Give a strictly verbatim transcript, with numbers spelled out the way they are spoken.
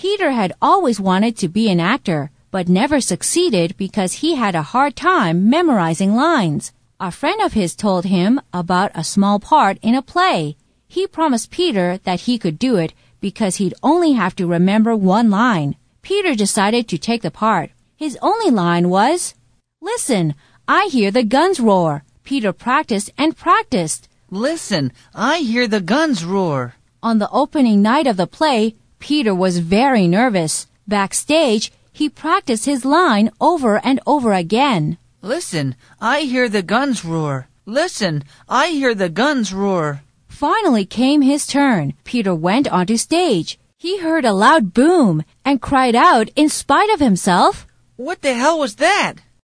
Peter had always wanted to be an actor, but never succeeded because he had a hard time memorizing lines. A friend of his told him about a small part in a play. He promised Peter that he could do it because he'd only have to remember one line. Peter decided to take the part. His only line was, "Listen, I hear the guns roar." Peter practiced and practiced. "Listen, I hear the guns roar." On the opening night of the play, Peter was very nervous. Backstage, he practiced his line over and over again. "Listen, I hear the guns roar. Listen, I hear the guns roar." Finally came his turn. Peter went onto stage. He heard a loud boom and cried out in spite of himself, "What the hell was that?"